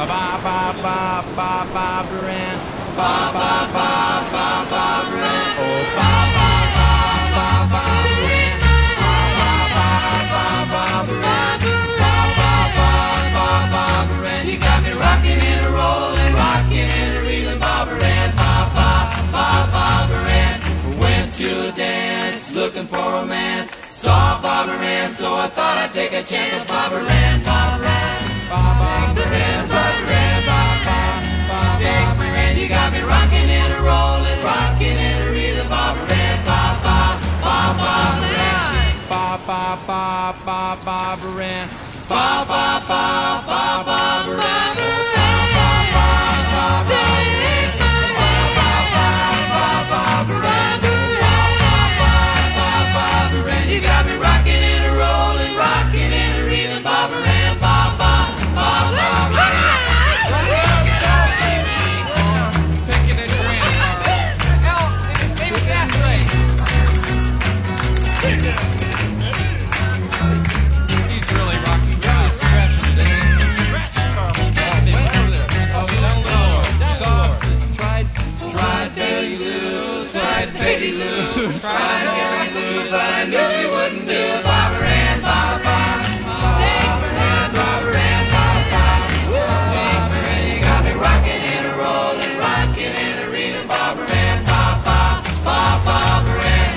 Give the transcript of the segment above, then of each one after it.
Barbara Ann. Barbara Ann. Oh, Barbara Ann. Barbara Ann. Barbara Ann. You got me rocking and a rolling, rocking and a reeling, Barbara Ann. Barbara Ann. Went to a dance, looking for romance. Saw Barbara Ann, so I thought I'd take a chance with Barbara Ann. Barbara Ann. Barbara Ann. Barbara Ann. Barbara Ann. You got me rocking and a rolling, rocking and a reeling, Barbara Ann. Barbara Ann. Barbara Ann. Barbara Ann. You got me rocking and a rolling, rocking and a reeling, Barbara Ann. Barbara Ann. Taking it grand. His name is Ashley. He's really rocking. He's scratching it. Tried Betty Lou, tried Betty Lou, tried Betty Lou, but I knew she wouldn't do it. Barbara Ann, Barbara Ann, you got me rocking and a rolling, rocking and a reeling, Barbara Ann, Barbara Ann,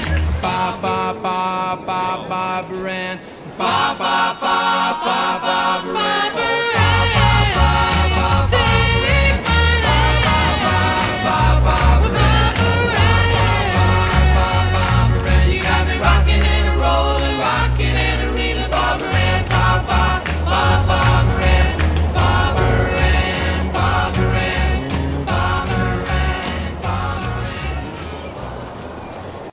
Barbara Ann, Barbara Ann.